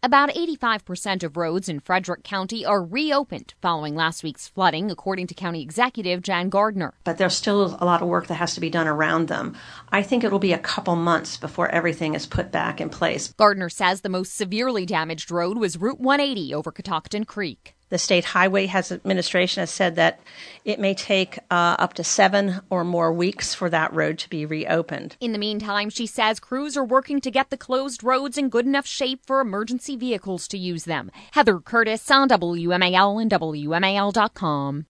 About 85% of roads in Frederick County are reopened following last week's flooding, according to County Executive Jan Gardner. But there's still a lot of work that has to be done around them. I think it will be a couple months before everything is put back in place. Gardner says the most severely damaged road was Route 180 over Catoctin Creek. The State Highway Administration has said that it may take up to 7 or more weeks for that road to be reopened. In the meantime, she says crews are working to get the closed roads in good enough shape for emergency vehicles to use them. Heather Curtis on WMAL and WMAL.com.